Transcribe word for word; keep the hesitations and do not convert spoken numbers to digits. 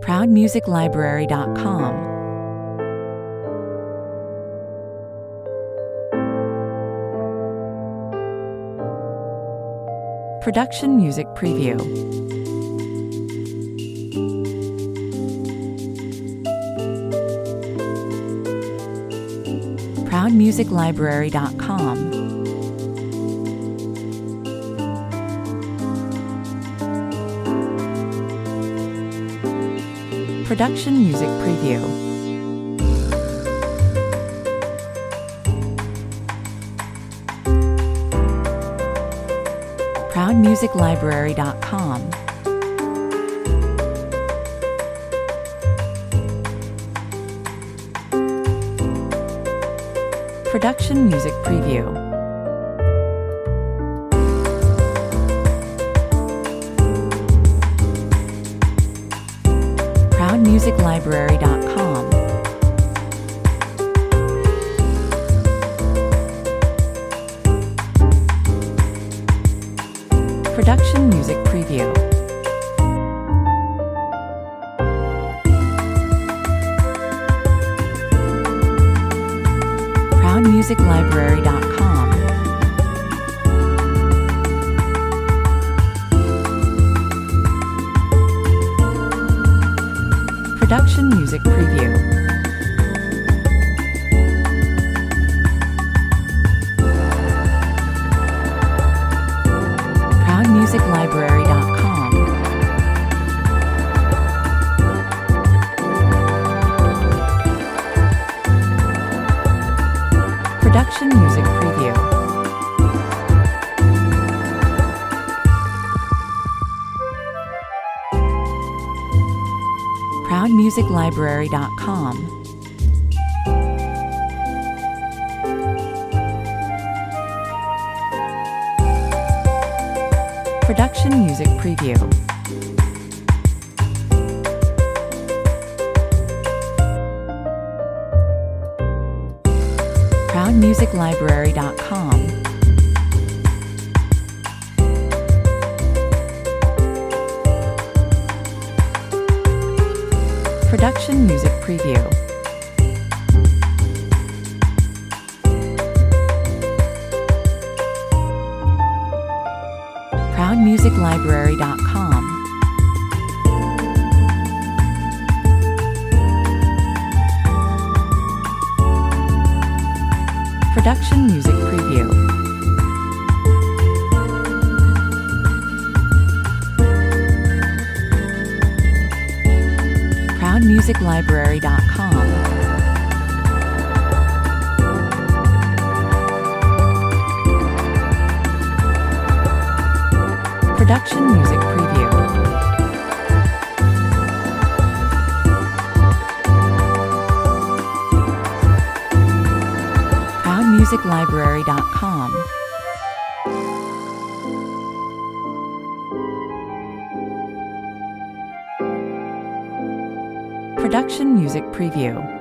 proud music library dot com. Production Music Preview. proud music library dot com. Production Music Preview. proud music library dot com. Production Music Preview. proud music library dot com. Production Music Preview. proud music library dot com. Production Music Preview. proud music library dot com. Production Music Preview. proud music library dot com. Production Music Preview. proud music library dot com. Production Music Preview. proud music library dot com. Production Music Preview. proud music library dot com. Production Music Preview. proud music library dot com. Production Music Preview.